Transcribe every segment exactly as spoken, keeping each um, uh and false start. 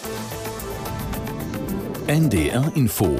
N D R Info.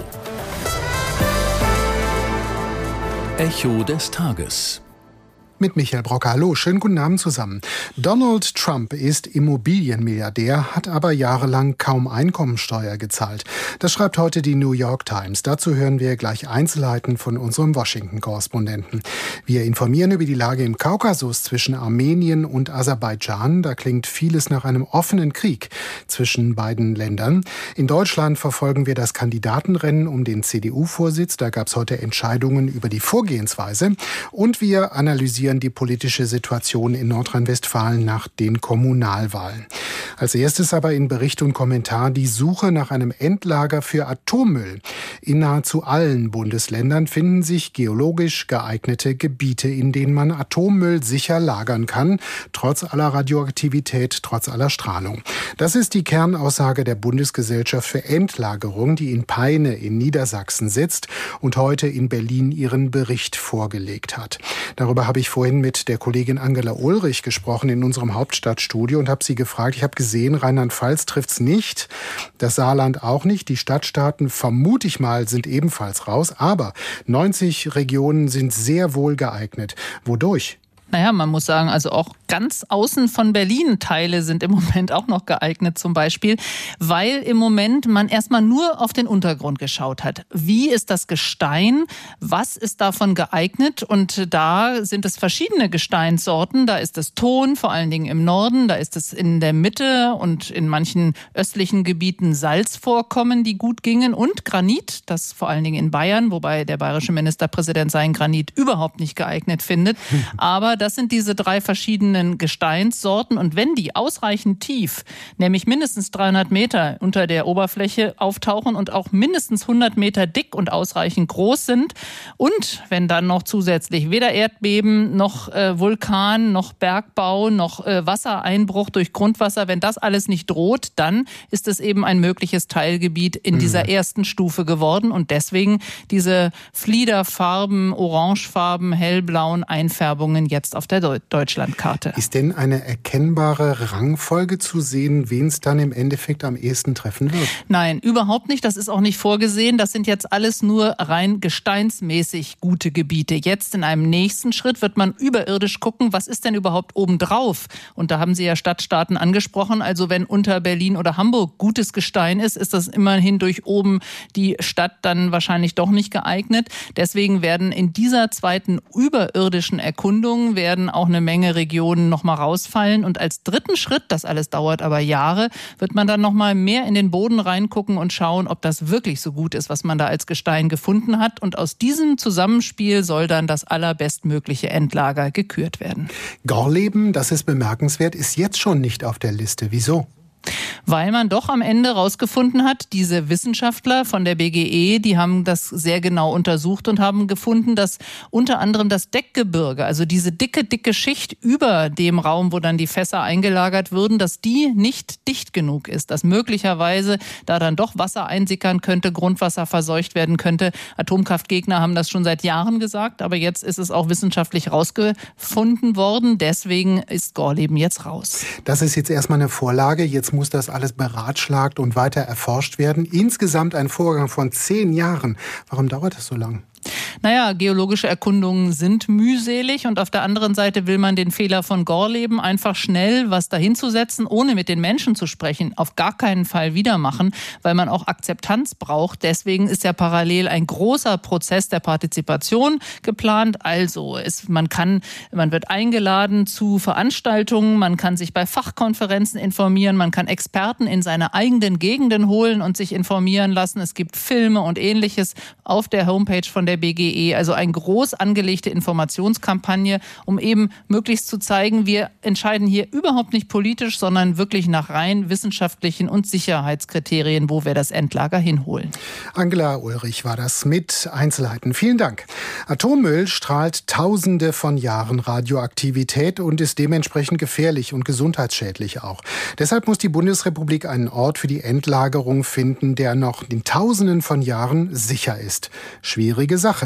Echo des Tages. Mit Michael Brocker. Hallo, schönen guten Abend zusammen. Donald Trump ist Immobilienmilliardär, hat aber jahrelang kaum Einkommensteuer gezahlt. Das schreibt heute die New York Times. Dazu hören wir gleich Einzelheiten von unserem Washington-Korrespondenten. Wir informieren über die Lage im Kaukasus zwischen Armenien und Aserbaidschan. Da klingt vieles nach einem offenen Krieg zwischen beiden Ländern. In Deutschland verfolgen wir das Kandidatenrennen um den C D U-Vorsitz. Da gab es heute Entscheidungen über die Vorgehensweise. Und wir analysieren die politische Situation in Nordrhein-Westfalen nach den Kommunalwahlen. Als erstes aber in Bericht und Kommentar die Suche nach einem Endlager für Atommüll. In nahezu allen Bundesländern finden sich geologisch geeignete Gebiete, in denen man Atommüll sicher lagern kann, trotz aller Radioaktivität, trotz aller Strahlung. Das ist die Kernaussage der Bundesgesellschaft für Endlagerung, die in Peine in Niedersachsen sitzt und heute in Berlin ihren Bericht vorgelegt hat. Darüber habe ich vorhin mit der Kollegin Angela Ulrich gesprochen in unserem Hauptstadtstudio und habe sie gefragt, ich habe gesehen, Rheinland-Pfalz trifft's nicht, das Saarland auch nicht, die Stadtstaaten vermute ich mal sind ebenfalls raus, aber neunzig Regionen sind sehr wohl geeignet. Wodurch? Naja, man muss sagen, also auch ganz außen von Berlin Teile sind im Moment auch noch geeignet zum Beispiel, weil im Moment man erstmal nur auf den Untergrund geschaut hat. Wie ist das Gestein? Was ist davon geeignet? Und da sind es verschiedene Gesteinssorten. Da ist es Ton, vor allen Dingen im Norden. Da ist es in der Mitte und in manchen östlichen Gebieten Salzvorkommen, die gut gingen. Und Granit, das vor allen Dingen in Bayern, wobei der bayerische Ministerpräsident seinen Granit überhaupt nicht geeignet findet. Aber das sind diese drei verschiedenen Gesteinssorten. Und wenn die ausreichend tief, nämlich mindestens dreihundert Meter unter der Oberfläche auftauchen und auch mindestens hundert Meter dick und ausreichend groß sind und wenn dann noch zusätzlich weder Erdbeben noch äh, Vulkan noch Bergbau noch äh, Wassereinbruch durch Grundwasser, wenn das alles nicht droht, dann ist es eben ein mögliches Teilgebiet in mhm. dieser ersten Stufe geworden. Und deswegen diese Fliederfarben, Orangefarben, hellblauen Einfärbungen jetzt auf der Deutschlandkarte. Ist denn eine erkennbare Rangfolge zu sehen, wen es dann im Endeffekt am ehesten treffen wird? Nein, überhaupt nicht. Das ist auch nicht vorgesehen. Das sind jetzt alles nur rein gesteinsmäßig gute Gebiete. Jetzt in einem nächsten Schritt wird man überirdisch gucken, was ist denn überhaupt obendrauf? Und da haben Sie ja Stadtstaaten angesprochen. Also wenn unter Berlin oder Hamburg gutes Gestein ist, ist das immerhin durch oben die Stadt dann wahrscheinlich doch nicht geeignet. Deswegen werden in dieser zweiten überirdischen Erkundung werden auch eine Menge Regionen noch mal rausfallen. Und als dritten Schritt, das alles dauert aber Jahre, wird man dann noch mal mehr in den Boden reingucken und schauen, ob das wirklich so gut ist, was man da als Gestein gefunden hat. Und aus diesem Zusammenspiel soll dann das allerbestmögliche Endlager gekürt werden. Gorleben, das ist bemerkenswert, ist jetzt schon nicht auf der Liste. Wieso? Weil man doch am Ende rausgefunden hat, diese Wissenschaftler von der B G E, die haben das sehr genau untersucht und haben gefunden, dass unter anderem das Deckgebirge, also diese dicke, dicke Schicht über dem Raum, wo dann die Fässer eingelagert würden, dass die nicht dicht genug ist, dass möglicherweise da dann doch Wasser einsickern könnte, Grundwasser verseucht werden könnte. Atomkraftgegner haben das schon seit Jahren gesagt, aber jetzt ist es auch wissenschaftlich rausgefunden worden. Deswegen ist Gorleben jetzt raus. Das ist jetzt erstmal eine Vorlage. Jetzt muss das alles beratschlagt und weiter erforscht werden. Insgesamt ein Vorgang von zehn Jahren. Warum dauert das so lang? Naja, geologische Erkundungen sind mühselig und auf der anderen Seite will man den Fehler von Gorleben einfach schnell was dahinzusetzen, ohne mit den Menschen zu sprechen, auf gar keinen Fall wieder machen, weil man auch Akzeptanz braucht. Deswegen ist ja parallel ein großer Prozess der Partizipation geplant. Also es, man kann, man wird eingeladen zu Veranstaltungen, man kann sich bei Fachkonferenzen informieren, man kann Experten in seine eigenen Gegenden holen und sich informieren lassen. Es gibt Filme und Ähnliches auf der Homepage von der B G E, also eine groß angelegte Informationskampagne, um eben möglichst zu zeigen, wir entscheiden hier überhaupt nicht politisch, sondern wirklich nach rein wissenschaftlichen und Sicherheitskriterien, wo wir das Endlager hinholen. Angela Ulrich war das mit Einzelheiten. Vielen Dank. Atommüll strahlt Tausende von Jahren Radioaktivität und ist dementsprechend gefährlich und gesundheitsschädlich auch. Deshalb muss die Bundesrepublik einen Ort für die Endlagerung finden, der noch in Tausenden von Jahren sicher ist. Schwierige Sache.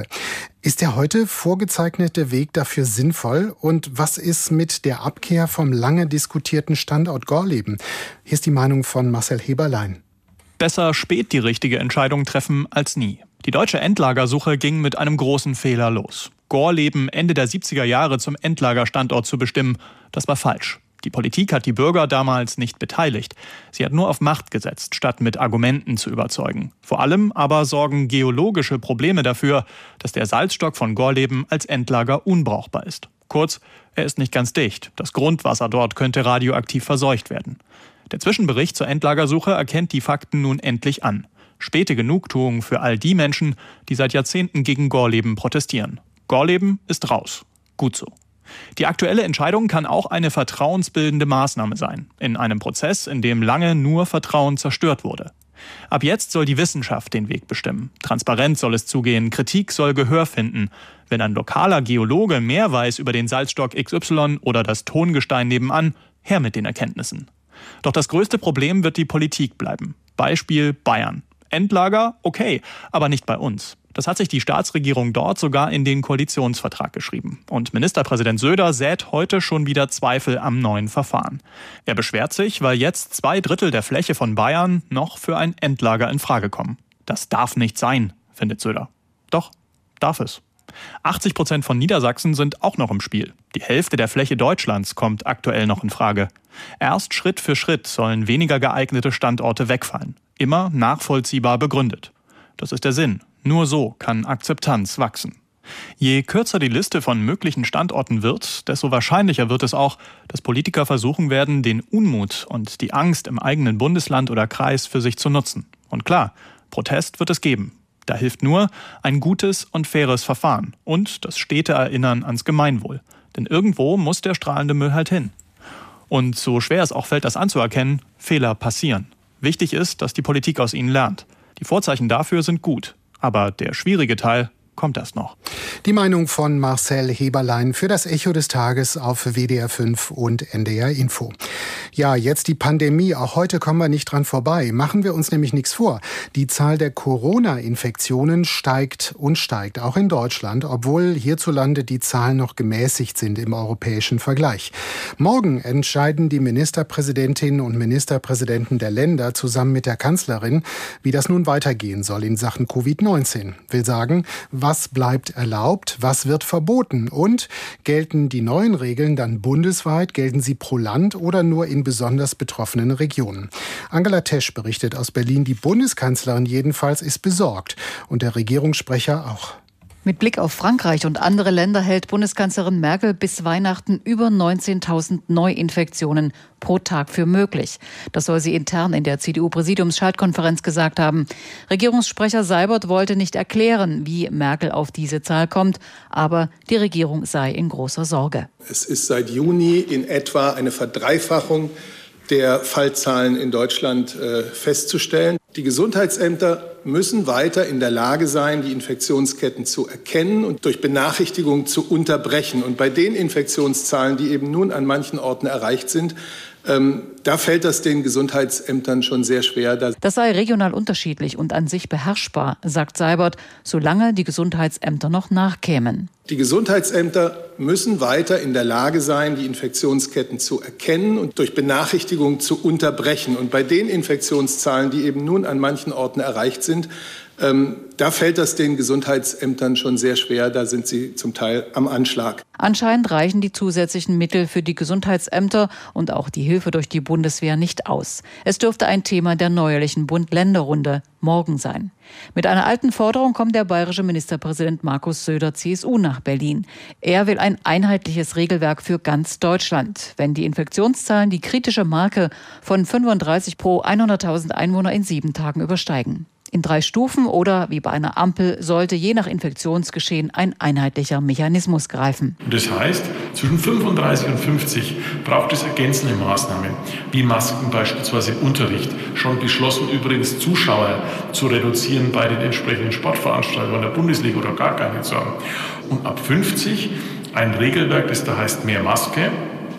Ist der heute vorgezeichnete Weg dafür sinnvoll? Und was ist mit der Abkehr vom lange diskutierten Standort Gorleben? Hier ist die Meinung von Marcel Heberlein. Besser spät die richtige Entscheidung treffen als nie. Die deutsche Endlagersuche ging mit einem großen Fehler los. Gorleben Ende der siebziger Jahre zum Endlagerstandort zu bestimmen, das war falsch. Die Politik hat die Bürger damals nicht beteiligt. Sie hat nur auf Macht gesetzt, statt mit Argumenten zu überzeugen. Vor allem aber sorgen geologische Probleme dafür, dass der Salzstock von Gorleben als Endlager unbrauchbar ist. Kurz, er ist nicht ganz dicht. Das Grundwasser dort könnte radioaktiv verseucht werden. Der Zwischenbericht zur Endlagersuche erkennt die Fakten nun endlich an. Späte Genugtuung für all die Menschen, die seit Jahrzehnten gegen Gorleben protestieren. Gorleben ist raus. Gut so. Die aktuelle Entscheidung kann auch eine vertrauensbildende Maßnahme sein, in einem Prozess, in dem lange nur Vertrauen zerstört wurde. Ab jetzt soll die Wissenschaft den Weg bestimmen. Transparent soll es zugehen, Kritik soll Gehör finden. Wenn ein lokaler Geologe mehr weiß über den Salzstock X Y oder das Tongestein nebenan, her mit den Erkenntnissen. Doch das größte Problem wird die Politik bleiben. Beispiel Bayern. Endlager, okay, aber nicht bei uns. Das hat sich die Staatsregierung dort sogar in den Koalitionsvertrag geschrieben. Und Ministerpräsident Söder sät heute schon wieder Zweifel am neuen Verfahren. Er beschwert sich, weil jetzt zwei Drittel der Fläche von Bayern noch für ein Endlager in Frage kommen. Das darf nicht sein, findet Söder. Doch, darf es. achtzig Prozent von Niedersachsen sind auch noch im Spiel. Die Hälfte der Fläche Deutschlands kommt aktuell noch in Frage. Erst Schritt für Schritt sollen weniger geeignete Standorte wegfallen. Immer nachvollziehbar begründet. Das ist der Sinn. Nur so kann Akzeptanz wachsen. Je kürzer die Liste von möglichen Standorten wird, desto wahrscheinlicher wird es auch, dass Politiker versuchen werden, den Unmut und die Angst im eigenen Bundesland oder Kreis für sich zu nutzen. Und klar, Protest wird es geben. Da hilft nur ein gutes und faires Verfahren und das stete Erinnern ans Gemeinwohl. Denn irgendwo muss der strahlende Müll halt hin. Und so schwer es auch fällt, das anzuerkennen, Fehler passieren. Wichtig ist, dass die Politik aus ihnen lernt. Die Vorzeichen dafür sind gut. Aber der schwierige Teil kommt erst noch. Die Meinung von Marcel Heberlein für das Echo des Tages auf W D R fünf und N D R Info. Ja, jetzt die Pandemie. Auch heute kommen wir nicht dran vorbei. Machen wir uns nämlich nichts vor. Die Zahl der Corona-Infektionen steigt und steigt, auch in Deutschland, obwohl hierzulande die Zahlen noch gemäßigt sind im europäischen Vergleich. Morgen entscheiden die Ministerpräsidentinnen und Ministerpräsidenten der Länder zusammen mit der Kanzlerin, wie das nun weitergehen soll in Sachen Covid neunzehn. Will sagen, was bleibt erlaubt, was wird verboten und gelten die neuen Regeln dann bundesweit, gelten sie pro Land oder nur in besonders betroffenen Regionen? Angela Tesch berichtet aus Berlin, die Bundeskanzlerin jedenfalls ist besorgt und der Regierungssprecher auch. Mit Blick auf Frankreich und andere Länder hält Bundeskanzlerin Merkel bis Weihnachten über neunzehntausend Neuinfektionen pro Tag für möglich. Das soll sie intern in der C D U-Präsidiums-Schaltkonferenz gesagt haben. Regierungssprecher Seibert wollte nicht erklären, wie Merkel auf diese Zahl kommt, aber die Regierung sei in großer Sorge. Es ist seit Juni in etwa eine Verdreifachung der Fallzahlen in Deutschland äh, festzustellen. Die Gesundheitsämter müssen weiter in der Lage sein, die Infektionsketten zu erkennen und durch Benachrichtigung zu unterbrechen. Und bei den Infektionszahlen, die eben nun an manchen Orten erreicht sind, ähm, da fällt das den Gesundheitsämtern schon sehr schwer. Das sei regional unterschiedlich und an sich beherrschbar, sagt Seibert, solange die Gesundheitsämter noch nachkämen. Die Gesundheitsämter müssen weiter in der Lage sein, die Infektionsketten zu erkennen und durch Benachrichtigung zu unterbrechen. Und bei den Infektionszahlen, die eben nun an manchen Orten erreicht sind, ähm, da fällt das den Gesundheitsämtern schon sehr schwer. Da sind sie zum Teil am Anschlag. Anscheinend reichen die zusätzlichen Mittel für die Gesundheitsämter und auch die Hilfe durch die Bundeswehr nicht aus. Es dürfte ein Thema der neuerlichen Bund-Länder-Runde morgen sein. Mit einer alten Forderung kommt der bayerische Ministerpräsident Markus Söder, C S U, nach Berlin. Er will ein einheitliches Regelwerk für ganz Deutschland. Wenn die Infektionszahlen die kritische Marke von fünfunddreißig pro hunderttausend Einwohner in sieben Tagen übersteigen. In drei Stufen oder wie bei einer Ampel sollte je nach Infektionsgeschehen ein einheitlicher Mechanismus greifen. Das heißt, zwischen fünfunddreißig und fünfzig braucht es ergänzende Maßnahmen, wie Masken beispielsweise im Unterricht. Schon beschlossen übrigens Zuschauer zu reduzieren bei den entsprechenden Sportveranstaltungen der Bundesliga oder gar keine zu haben. Und ab fünfzig ein Regelwerk, das da heißt mehr Maske,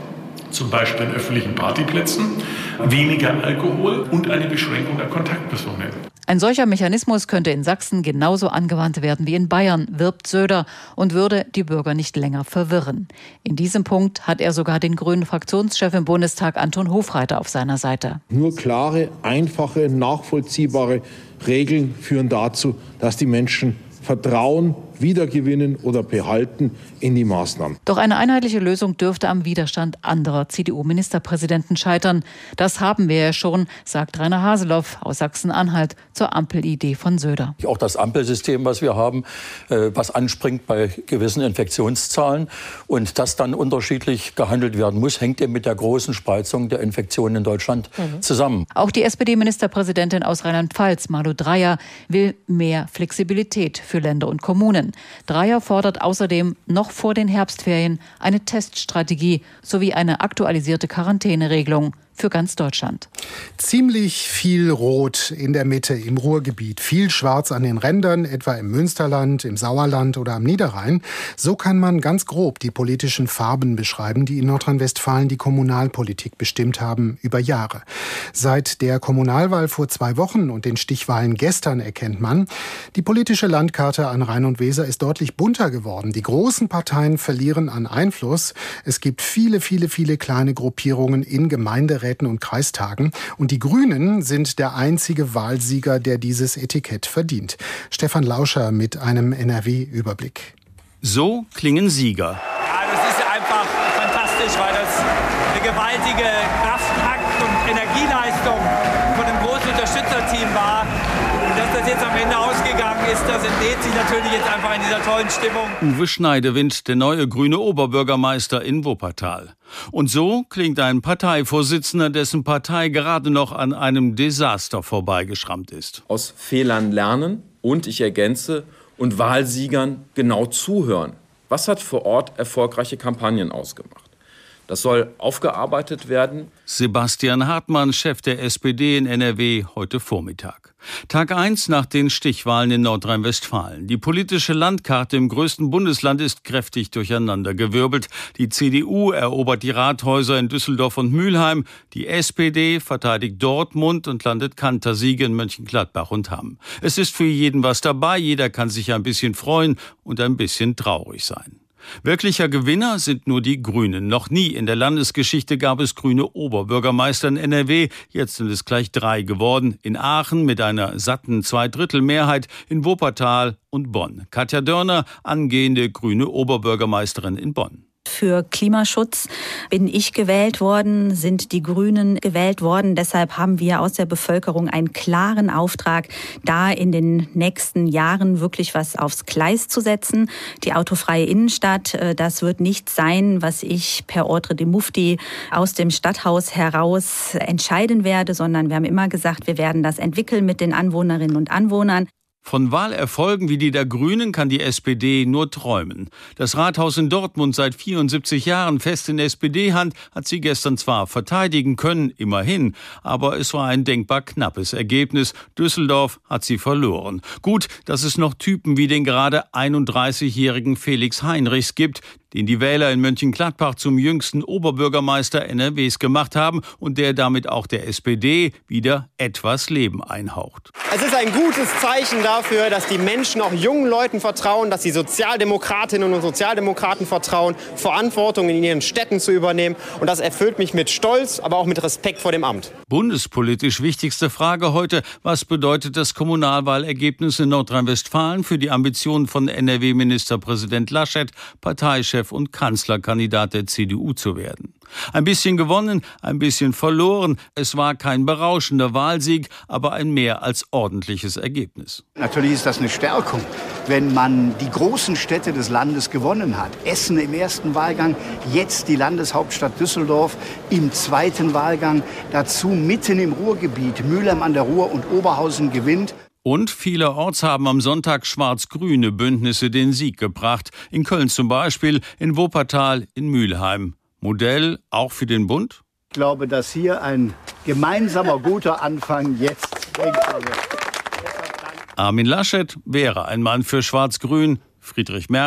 zum Beispiel an öffentlichen Partyplätzen, weniger Alkohol und eine Beschränkung der Kontaktpersonen. Ein solcher Mechanismus könnte in Sachsen genauso angewandt werden wie in Bayern, wirbt Söder, und würde die Bürger nicht länger verwirren. In diesem Punkt hat er sogar den grünen Fraktionschef im Bundestag Anton Hofreiter auf seiner Seite. Nur klare, einfache, nachvollziehbare Regeln führen dazu, dass die Menschen Vertrauen wiedergewinnen oder behalten in die Maßnahmen. Doch eine einheitliche Lösung dürfte am Widerstand anderer C D U-Ministerpräsidenten scheitern. Das haben wir ja schon, sagt Rainer Haseloff aus Sachsen-Anhalt zur Ampelidee von Söder. Auch das Ampelsystem, was wir haben, was anspringt bei gewissen Infektionszahlen und das dann unterschiedlich gehandelt werden muss, hängt eben mit der großen Spreizung der Infektionen in Deutschland mhm. zusammen. Auch die S P D-Ministerpräsidentin aus Rheinland-Pfalz, Malu Dreyer, will mehr Flexibilität für Länder und Kommunen. Dreyer fordert außerdem noch vor den Herbstferien eine Teststrategie sowie eine aktualisierte Quarantäneregelung für ganz Deutschland. Ziemlich viel Rot in der Mitte im Ruhrgebiet, viel Schwarz an den Rändern, etwa im Münsterland, im Sauerland oder am Niederrhein. So kann man ganz grob die politischen Farben beschreiben, die in Nordrhein-Westfalen die Kommunalpolitik bestimmt haben über Jahre. Seit der Kommunalwahl vor zwei Wochen und den Stichwahlen gestern erkennt man, die politische Landkarte an Rhein und Weser ist deutlich bunter geworden. Die großen Parteien verlieren an Einfluss. Es gibt viele, viele, viele kleine Gruppierungen in Gemeinderäten und Kreistagen. Und die Grünen sind der einzige Wahlsieger, der dieses Etikett verdient. Stefan Lauscher mit einem N R W-Überblick. So klingen Sieger. Ja, das ist einfach fantastisch, weil das eine gewaltige Kraftakt und Energieleistung von einem großen Unterstützerteam war. Und dass das jetzt am Ende ausgegangen ist, das entlädt sich natürlich jetzt einfach in dieser tollen Stimmung. Uwe Schneidewind, der neue grüne Oberbürgermeister in Wuppertal. Und so klingt ein Parteivorsitzender, dessen Partei gerade noch an einem Desaster vorbeigeschrammt ist. Aus Fehlern lernen und, ich ergänze, und Wahlsiegern genau zuhören. Was hat vor Ort erfolgreiche Kampagnen ausgemacht? Das soll aufgearbeitet werden. Sebastian Hartmann, Chef der S P D in N R W, heute Vormittag. Tag eins nach den Stichwahlen in Nordrhein-Westfalen. Die politische Landkarte im größten Bundesland ist kräftig durcheinandergewirbelt. Die C D U erobert die Rathäuser in Düsseldorf und Mülheim. Die S P D verteidigt Dortmund und landet Kantersiege in Mönchengladbach und Hamm. Es ist für jeden was dabei. Jeder kann sich ein bisschen freuen und ein bisschen traurig sein. Wirklicher Gewinner sind nur die Grünen. Noch nie in der Landesgeschichte gab es grüne Oberbürgermeister in N R W. Jetzt sind es gleich drei geworden. In Aachen mit einer satten Zweidrittelmehrheit, in Wuppertal und Bonn. Katja Dörner, angehende grüne Oberbürgermeisterin in Bonn. Für Klimaschutz bin ich gewählt worden, sind die Grünen gewählt worden. Deshalb haben wir aus der Bevölkerung einen klaren Auftrag, da in den nächsten Jahren wirklich was aufs Gleis zu setzen. Die autofreie Innenstadt, das wird nichts sein, was ich per Ordre de Mufti aus dem Stadthaus heraus entscheiden werde, sondern wir haben immer gesagt, wir werden das entwickeln mit den Anwohnerinnen und Anwohnern. Von Wahlerfolgen wie die der Grünen kann die S P D nur träumen. Das Rathaus in Dortmund, seit vierundsiebzig Jahren fest in S P D-Hand, hat sie gestern zwar verteidigen können, immerhin, aber es war ein denkbar knappes Ergebnis. Düsseldorf hat sie verloren. Gut, dass es noch Typen wie den gerade einunddreißigjährigen Felix Heinrichs gibt, den die Wähler in Mönchengladbach zum jüngsten Oberbürgermeister N R Ws gemacht haben und der damit auch der S P D wieder etwas Leben einhaucht. Es ist ein gutes Zeichen dafür, dass die Menschen auch jungen Leuten vertrauen, dass die Sozialdemokratinnen und Sozialdemokraten vertrauen, Verantwortung in ihren Städten zu übernehmen. Und das erfüllt mich mit Stolz, aber auch mit Respekt vor dem Amt. Bundespolitisch wichtigste Frage heute: Was bedeutet das Kommunalwahlergebnis in Nordrhein-Westfalen für die Ambitionen von N R W-Ministerpräsident Laschet, Parteichef und Kanzlerkandidat der C D U zu werden? Ein bisschen gewonnen, ein bisschen verloren. Es war kein berauschender Wahlsieg, aber ein mehr als ordentliches Ergebnis. Natürlich ist das eine Stärkung, wenn man die großen Städte des Landes gewonnen hat. Essen im ersten Wahlgang, jetzt die Landeshauptstadt Düsseldorf im zweiten Wahlgang. Dazu mitten im Ruhrgebiet, Mülheim an der Ruhr und Oberhausen gewinnt. Und vielerorts haben am Sonntag schwarz-grüne Bündnisse den Sieg gebracht. In Köln zum Beispiel, in Wuppertal, in Mülheim. Modell auch für den Bund? Ich glaube, dass hier ein gemeinsamer guter Anfang jetzt denkbar wird. Armin Laschet wäre ein Mann für Schwarz-Grün. Friedrich Merz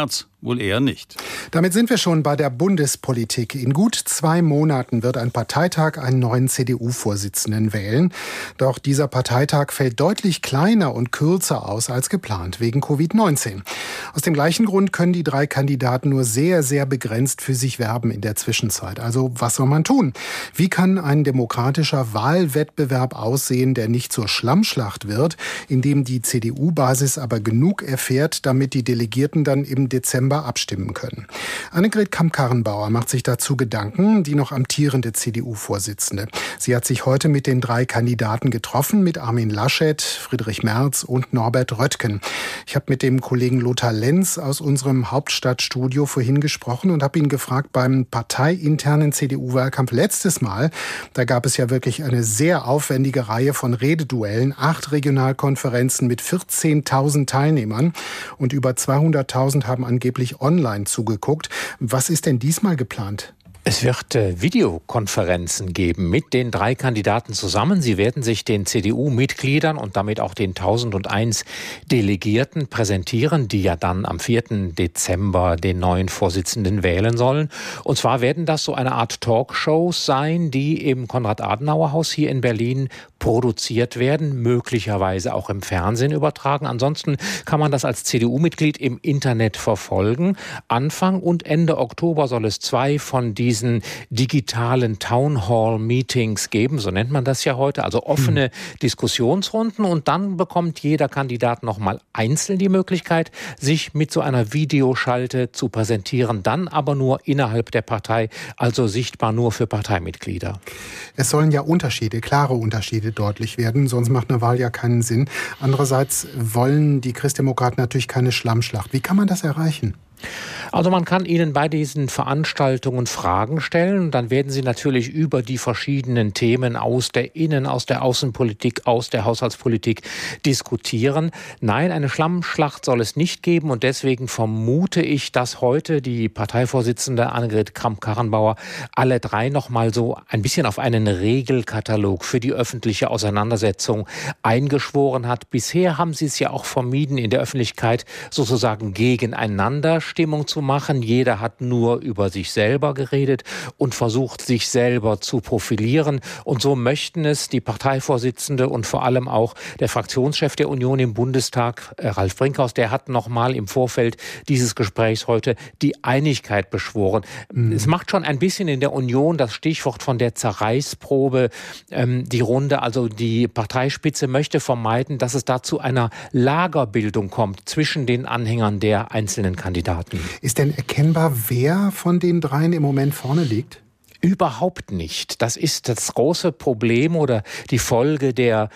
wohl eher nicht. Damit sind wir schon bei der Bundespolitik. In gut zwei Monaten wird ein Parteitag einen neuen C D U-Vorsitzenden wählen. Doch dieser Parteitag fällt deutlich kleiner und kürzer aus als geplant, wegen Covid neunzehn. Aus dem gleichen Grund können die drei Kandidaten nur sehr, sehr begrenzt für sich werben in der Zwischenzeit. Also was soll man tun? Wie kann ein demokratischer Wahlwettbewerb aussehen, der nicht zur Schlammschlacht wird, in dem die C D U-Basis aber genug erfährt, damit die Delegierten dann im Dezember abstimmen können? Annegret Kramp-Karrenbauer macht sich dazu Gedanken, die noch amtierende C D U-Vorsitzende. Sie hat sich heute mit den drei Kandidaten getroffen, mit Armin Laschet, Friedrich Merz und Norbert Röttgen. Ich habe mit dem Kollegen Lothar Lenz aus unserem Hauptstadtstudio vorhin gesprochen und habe ihn gefragt, beim parteiinternen C D U-Wahlkampf letztes Mal, da gab es ja wirklich eine sehr aufwendige Reihe von Rededuellen, acht Regionalkonferenzen mit vierzehntausend Teilnehmern und über zweihunderttausend haben angeblich online zugeguckt. Was ist denn diesmal geplant? Es wird äh, Videokonferenzen geben mit den drei Kandidaten zusammen. Sie werden sich den C D U-Mitgliedern und damit auch den tausendeins Delegierten präsentieren, die ja dann am vierten Dezember den neuen Vorsitzenden wählen sollen. Und zwar werden das so eine Art Talkshows sein, die im Konrad-Adenauer-Haus hier in Berlin produziert werden, möglicherweise auch im Fernsehen übertragen. Ansonsten kann man das als C D U-Mitglied im Internet verfolgen. Anfang und Ende Oktober soll es zwei von diesen diesen digitalen Townhall-Meetings geben, so nennt man das ja heute, also offene hm. Diskussionsrunden, und dann bekommt jeder Kandidat nochmal einzeln die Möglichkeit, sich mit so einer Videoschalte zu präsentieren, dann aber nur innerhalb der Partei, also sichtbar nur für Parteimitglieder. Es sollen ja Unterschiede, klare Unterschiede deutlich werden, sonst macht eine Wahl ja keinen Sinn. Andererseits wollen die Christdemokraten natürlich keine Schlammschlacht. Wie kann man das erreichen? Also man kann ihnen bei diesen Veranstaltungen Fragen stellen. Dann werden sie natürlich über die verschiedenen Themen aus der Innen-, aus der Außenpolitik, aus der Haushaltspolitik diskutieren. Nein, eine Schlammschlacht soll es nicht geben. Und deswegen vermute ich, dass heute die Parteivorsitzende Annegret Kramp-Karrenbauer alle drei noch mal so ein bisschen auf einen Regelkatalog für die öffentliche Auseinandersetzung eingeschworen hat. Bisher haben sie es ja auch vermieden, in der Öffentlichkeit sozusagen gegeneinander Stimmung zu machen. Jeder hat nur über sich selber geredet und versucht, sich selber zu profilieren. Und so möchten es die Parteivorsitzende und vor allem auch der Fraktionschef der Union im Bundestag, Ralf Brinkhaus, der hat noch mal im Vorfeld dieses Gesprächs heute die Einigkeit beschworen. Mhm. Es macht schon ein bisschen in der Union das Stichwort von der Zerreißprobe ähm, die Runde. Also die Parteispitze möchte vermeiden, dass es da zu einer Lagerbildung kommt zwischen den Anhängern der einzelnen Kandidaten. Ist denn erkennbar, wer von den dreien im Moment vorne liegt? Überhaupt nicht. Das ist das große Problem oder die Folge der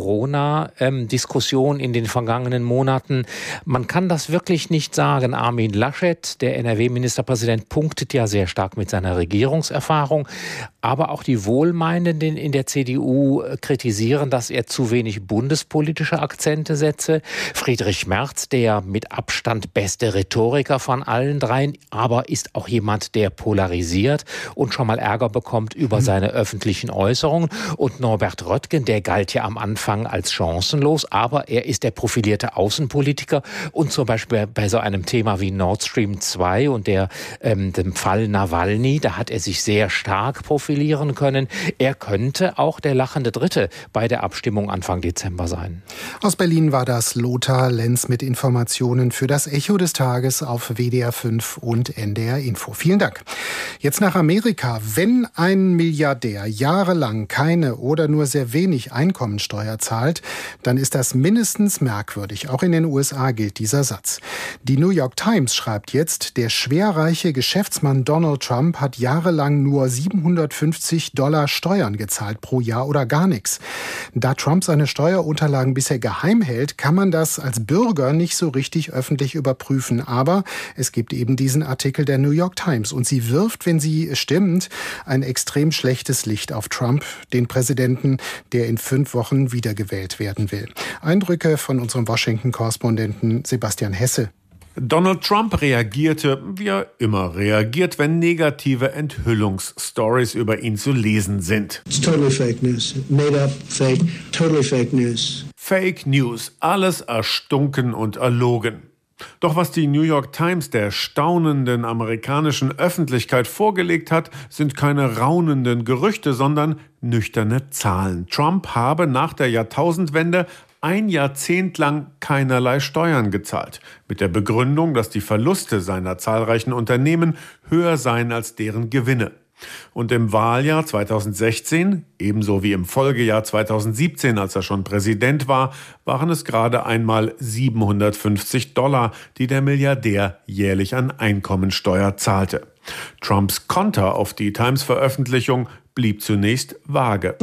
Corona-Diskussion in den vergangenen Monaten. Man kann das wirklich nicht sagen. Armin Laschet, der N R W-Ministerpräsident, punktet ja sehr stark mit seiner Regierungserfahrung. Aber auch die Wohlmeinenden in der C D U kritisieren, dass er zu wenig bundespolitische Akzente setze. Friedrich Merz, der mit Abstand beste Rhetoriker von allen dreien, aber ist auch jemand, der polarisiert und schon mal Ärger bekommt über seine öffentlichen Äußerungen. Und Norbert Röttgen, der galt ja am Anfang als chancenlos, aber er ist der profilierte Außenpolitiker und zum Beispiel bei so einem Thema wie Nord Stream zwei und der, ähm, dem Fall Nawalny, da hat er sich sehr stark profilieren können. Er könnte auch der lachende Dritte bei der Abstimmung Anfang Dezember sein. Aus Berlin war das Lothar Lenz mit Informationen für das Echo des Tages auf W D R fünf und N D R Info. Vielen Dank. Jetzt nach Amerika. Wenn ein Milliardär jahrelang keine oder nur sehr wenig Einkommensteuer zahlt, dann ist das mindestens merkwürdig. Auch in den U S A gilt dieser Satz. Die New York Times schreibt jetzt, der schwerreiche Geschäftsmann Donald Trump hat jahrelang nur siebenhundertfünfzig Dollar Steuern gezahlt pro Jahr oder gar nichts. Da Trump seine Steuerunterlagen bisher geheim hält, kann man das als Bürger nicht so richtig öffentlich überprüfen. Aber es gibt eben diesen Artikel der New York Times und sie wirft, wenn sie stimmt, ein extrem schlechtes Licht auf Trump, den Präsidenten, der in fünf Wochen wiedergewählt werden will. Eindrücke von unserem Washington-Korrespondenten Sebastian Hesse. Donald Trump reagierte, wie er immer reagiert, wenn negative Enthüllungsstories über ihn zu lesen sind. It's totally fake news. Made up, fake, totally fake news. Fake News, alles erstunken und erlogen. Doch was die New York Times der staunenden amerikanischen Öffentlichkeit vorgelegt hat, sind keine raunenden Gerüchte, sondern nüchterne Zahlen. Trump habe nach der Jahrtausendwende ein Jahrzehnt lang keinerlei Steuern gezahlt, mit der Begründung, dass die Verluste seiner zahlreichen Unternehmen höher seien als deren Gewinne. Und im Wahljahr zweitausendsechzehn, ebenso wie im Folgejahr zweitausendsiebzehn, als er schon Präsident war, waren es gerade einmal siebenhundertfünfzig Dollar, die der Milliardär jährlich an Einkommensteuer zahlte. Trumps Konter auf die Times-Veröffentlichung blieb zunächst vage.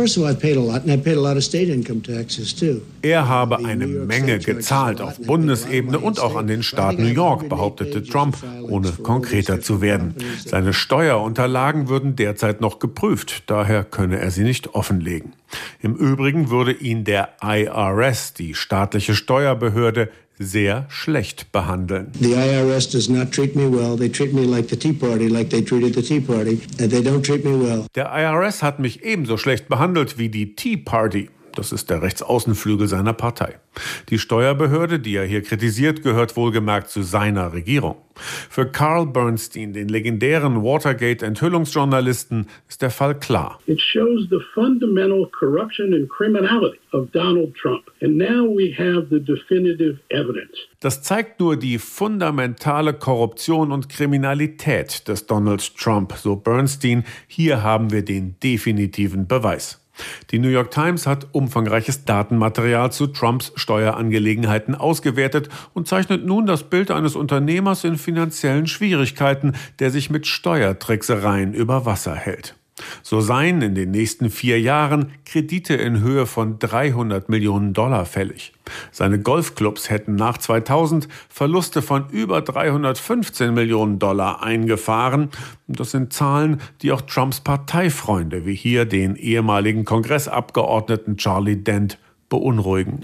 Er habe eine Menge gezahlt auf Bundesebene und auch an den Staat New York, behauptete Trump, ohne konkreter zu werden. Seine Steuerunterlagen würden derzeit noch geprüft, daher könne er sie nicht offenlegen. Im Übrigen würde ihn der I R S, die staatliche Steuerbehörde, sehr schlecht behandeln. The I R S does not treat me well. They treat me like the Tea Party, like they treated the Tea Party, and they don't treat me well. Der I R S hat mich ebenso schlecht behandelt wie die Tea Party. Das ist der Rechtsaußenflügel seiner Partei. Die Steuerbehörde, die er hier kritisiert, gehört wohlgemerkt zu seiner Regierung. Für Carl Bernstein, den legendären Watergate-Enthüllungsjournalisten, ist der Fall klar. It shows the fundamental corruption and criminality of Donald Trump. And now we have the definitive evidence. Das zeigt nur die fundamentale Korruption und Kriminalität des Donald Trump, so Bernstein. Hier haben wir den definitiven Beweis. Die New York Times hat umfangreiches Datenmaterial zu Trumps Steuerangelegenheiten ausgewertet und zeichnet nun das Bild eines Unternehmers in finanziellen Schwierigkeiten, der sich mit Steuertricksereien über Wasser hält. So seien in den nächsten vier Jahren Kredite in Höhe von dreihundert Millionen Dollar fällig. Seine Golfclubs hätten nach zweitausend Verluste von über dreihundertfünfzehn Millionen Dollar eingefahren. Das sind Zahlen, die auch Trumps Parteifreunde, wie hier den ehemaligen Kongressabgeordneten Charlie Dent, beunruhigen.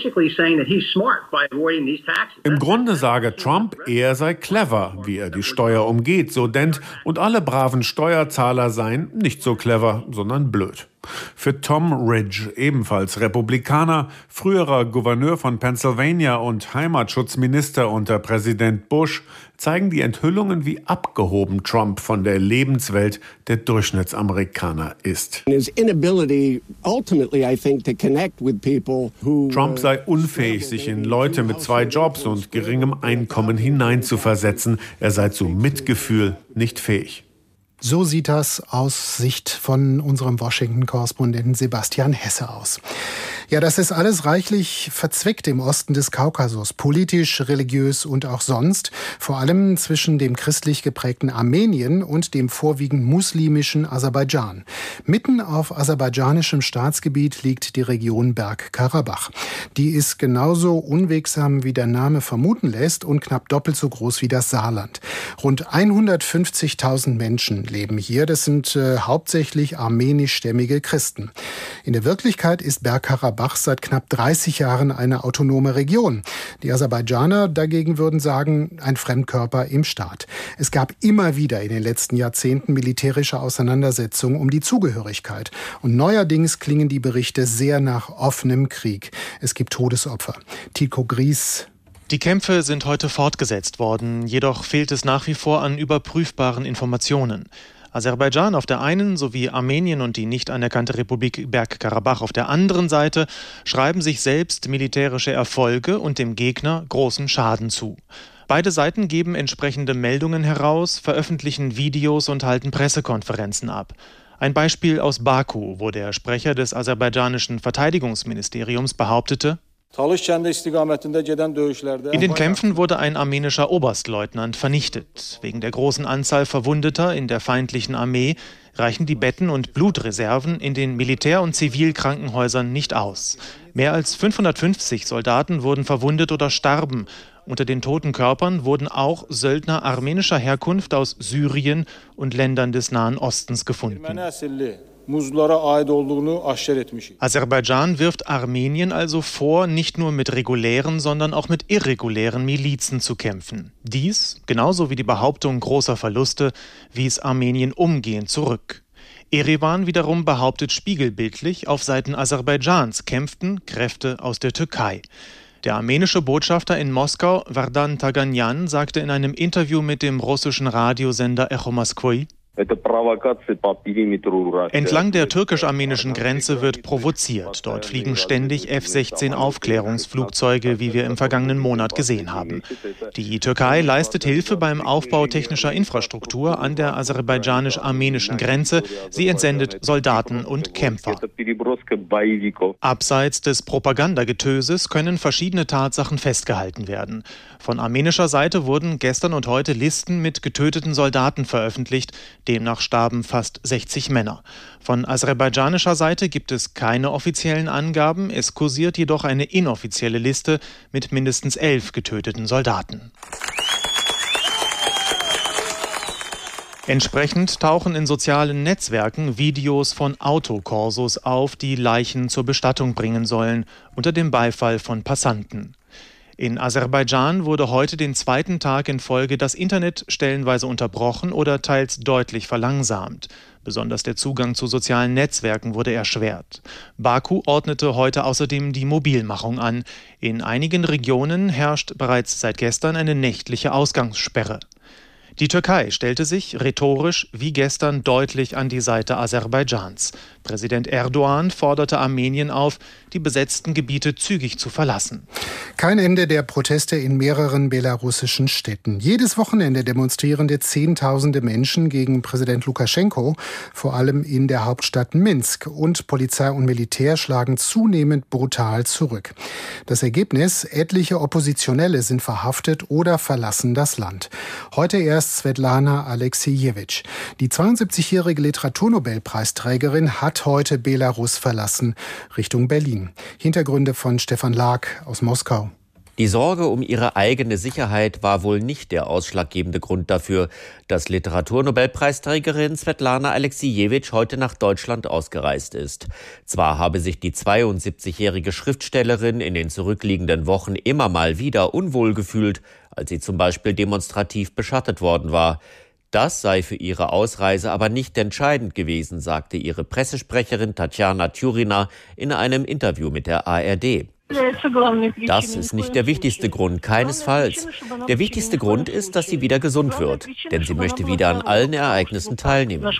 Im Grunde sage Trump, er sei clever, wie er die Steuer umgeht, so Dent, und alle braven Steuerzahler seien nicht so clever, sondern blöd. Für Tom Ridge, ebenfalls Republikaner, früherer Gouverneur von Pennsylvania und Heimatschutzminister unter Präsident Bush, zeigen die Enthüllungen, wie abgehoben Trump von der Lebenswelt der Durchschnittsamerikaner ist. Trump sei unfähig, sich in Leute mit zwei Jobs und geringem Einkommen hineinzuversetzen. Er sei zu Mitgefühl nicht fähig. So sieht das aus Sicht von unserem Washington-Korrespondenten Sebastian Hesse aus. Ja, das ist alles reichlich verzwickt im Osten des Kaukasus, politisch, religiös und auch sonst, vor allem zwischen dem christlich geprägten Armenien und dem vorwiegend muslimischen Aserbaidschan. Mitten auf aserbaidschanischem Staatsgebiet liegt die Region Bergkarabach. Die ist genauso unwegsam, wie der Name vermuten lässt, und knapp doppelt so groß wie das Saarland. Rund hundertfünfzigtausend Menschen leben hier. Das sind äh, hauptsächlich armenischstämmige Christen. In der Wirklichkeit ist Bergkarabach seit knapp dreißig Jahren eine autonome Region. Die Aserbaidschaner dagegen würden sagen, ein Fremdkörper im Staat. Es gab immer wieder in den letzten Jahrzehnten militärische Auseinandersetzungen um die Zugehörigkeit. Und neuerdings klingen die Berichte sehr nach offenem Krieg. Es gibt Todesopfer. Tycho Gries. Die Kämpfe sind heute fortgesetzt worden, jedoch fehlt es nach wie vor an überprüfbaren Informationen. Aserbaidschan auf der einen sowie Armenien und die nicht anerkannte Republik Bergkarabach auf der anderen Seite schreiben sich selbst militärische Erfolge und dem Gegner großen Schaden zu. Beide Seiten geben entsprechende Meldungen heraus, veröffentlichen Videos und halten Pressekonferenzen ab. Ein Beispiel aus Baku, wo der Sprecher des aserbaidschanischen Verteidigungsministeriums behauptete: In den Kämpfen wurde ein armenischer Oberstleutnant vernichtet. Wegen der großen Anzahl Verwundeter in der feindlichen Armee reichen die Betten und Blutreserven in den Militär- und Zivilkrankenhäusern nicht aus. Mehr als fünfhundertfünfzig Soldaten wurden verwundet oder starben. Unter den toten Körpern wurden auch Söldner armenischer Herkunft aus Syrien und Ländern des Nahen Ostens gefunden. Aserbaidschan wirft Armenien also vor, nicht nur mit regulären, sondern auch mit irregulären Milizen zu kämpfen. Dies, genauso wie die Behauptung großer Verluste, wies Armenien umgehend zurück. Erevan wiederum behauptet spiegelbildlich, auf Seiten Aserbaidschans kämpften Kräfte aus der Türkei. Der armenische Botschafter in Moskau, Vardan Taganyan, sagte in einem Interview mit dem russischen Radiosender Echo Moskwy: Entlang der türkisch-armenischen Grenze wird provoziert. Dort fliegen ständig F sechzehn Aufklärungsflugzeuge, wie wir im vergangenen Monat gesehen haben. Die Türkei leistet Hilfe beim Aufbau technischer Infrastruktur an der aserbaidschanisch-armenischen Grenze. Sie entsendet Soldaten und Kämpfer. Abseits des Propagandagetöses können verschiedene Tatsachen festgehalten werden. Von armenischer Seite wurden gestern und heute Listen mit getöteten Soldaten veröffentlicht. Demnach starben fast sechzig Männer. Von aserbaidschanischer Seite gibt es keine offiziellen Angaben. Es kursiert jedoch eine inoffizielle Liste mit mindestens elf getöteten Soldaten. Entsprechend tauchen in sozialen Netzwerken Videos von Autokorsos auf, die Leichen zur Bestattung bringen sollen, unter dem Beifall von Passanten. In Aserbaidschan wurde heute den zweiten Tag in Folge das Internet stellenweise unterbrochen oder teils deutlich verlangsamt. Besonders der Zugang zu sozialen Netzwerken wurde erschwert. Baku ordnete heute außerdem die Mobilmachung an. In einigen Regionen herrscht bereits seit gestern eine nächtliche Ausgangssperre. Die Türkei stellte sich rhetorisch wie gestern deutlich an die Seite Aserbaidschans. Präsident Erdogan forderte Armenien auf, die besetzten Gebiete zügig zu verlassen. Kein Ende der Proteste in mehreren belarussischen Städten. Jedes Wochenende demonstrierende Zehntausende Menschen gegen Präsident Lukaschenko, vor allem in der Hauptstadt Minsk. Und Polizei und Militär schlagen zunehmend brutal zurück. Das Ergebnis: etliche Oppositionelle sind verhaftet oder verlassen das Land. Heute erst Svetlana Aleksijewitsch. Die zweiundsiebzigjährige Literaturnobelpreisträgerin hat heute Belarus verlassen, Richtung Berlin. Hintergründe von Stefan Lag aus Moskau. Die Sorge um ihre eigene Sicherheit war wohl nicht der ausschlaggebende Grund dafür, dass Literaturnobelpreisträgerin Svetlana Aleksijewitsch heute nach Deutschland ausgereist ist. Zwar habe sich die zweiundsiebzigjährige Schriftstellerin in den zurückliegenden Wochen immer mal wieder unwohl gefühlt, als sie zum Beispiel demonstrativ beschattet worden war. Das sei für ihre Ausreise aber nicht entscheidend gewesen, sagte ihre Pressesprecherin Tatjana Tjurina in einem Interview mit der A R D. Das ist nicht der wichtigste Grund, keinesfalls. Der wichtigste Grund ist, dass sie wieder gesund wird, denn sie möchte wieder an allen Ereignissen teilnehmen.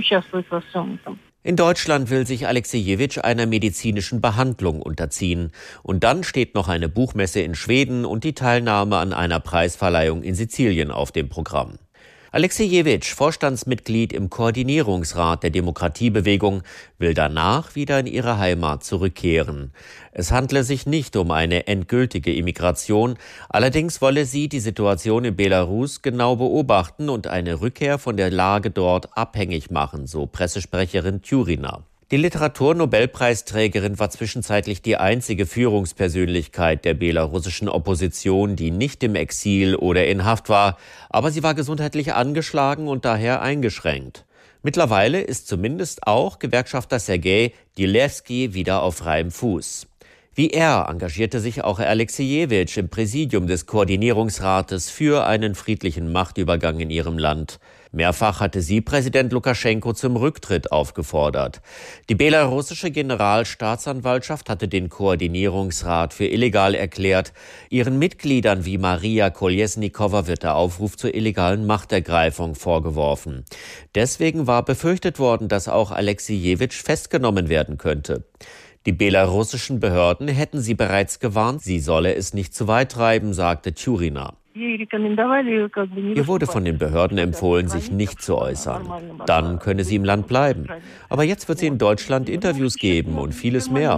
In Deutschland will sich Aleksijewitsch einer medizinischen Behandlung unterziehen. Und dann steht noch eine Buchmesse in Schweden und die Teilnahme an einer Preisverleihung in Sizilien auf dem Programm. Aleksijewitsch, Vorstandsmitglied im Koordinierungsrat der Demokratiebewegung, will danach wieder in ihre Heimat zurückkehren. Es handle sich nicht um eine endgültige Immigration, allerdings wolle sie die Situation in Belarus genau beobachten und eine Rückkehr von der Lage dort abhängig machen, so Pressesprecherin Tjurina. Die Literaturnobelpreisträgerin war zwischenzeitlich die einzige Führungspersönlichkeit der belarussischen Opposition, die nicht im Exil oder in Haft war, aber sie war gesundheitlich angeschlagen und daher eingeschränkt. Mittlerweile ist zumindest auch Gewerkschafter Sergej Dilewski wieder auf freiem Fuß. Wie er engagierte sich auch Aleksijewitsch im Präsidium des Koordinierungsrates für einen friedlichen Machtübergang in ihrem Land. Mehrfach hatte sie Präsident Lukaschenko zum Rücktritt aufgefordert. Die belarussische Generalstaatsanwaltschaft hatte den Koordinierungsrat für illegal erklärt. Ihren Mitgliedern wie Maria Kolesnikova wird der Aufruf zur illegalen Machtergreifung vorgeworfen. Deswegen war befürchtet worden, dass auch Aleksijewitsch festgenommen werden könnte. Die belarussischen Behörden hätten sie bereits gewarnt, sie solle es nicht zu weit treiben, sagte Tjurina. Ihr wurde von den Behörden empfohlen, sich nicht zu äußern. Dann könne sie im Land bleiben. Aber jetzt wird sie in Deutschland Interviews geben und vieles mehr.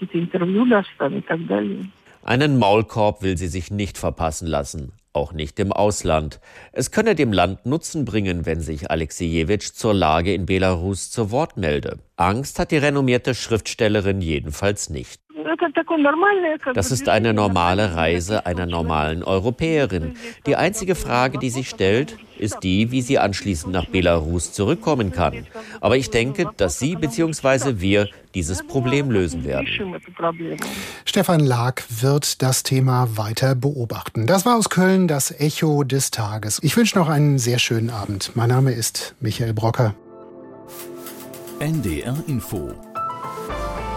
Einen Maulkorb will sie sich nicht verpassen lassen, auch nicht im Ausland. Es könne dem Land Nutzen bringen, wenn sich Aleksijewitsch zur Lage in Belarus zu Wort melde. Angst hat die renommierte Schriftstellerin jedenfalls nicht. Das ist eine normale Reise einer normalen Europäerin. Die einzige Frage, die sich stellt, ist die, wie sie anschließend nach Belarus zurückkommen kann. Aber ich denke, dass sie bzw. wir dieses Problem lösen werden. Stefan Lag wird das Thema weiter beobachten. Das war aus Köln das Echo des Tages. Ich wünsche noch einen sehr schönen Abend. Mein Name ist Michael Brocker. N D R Info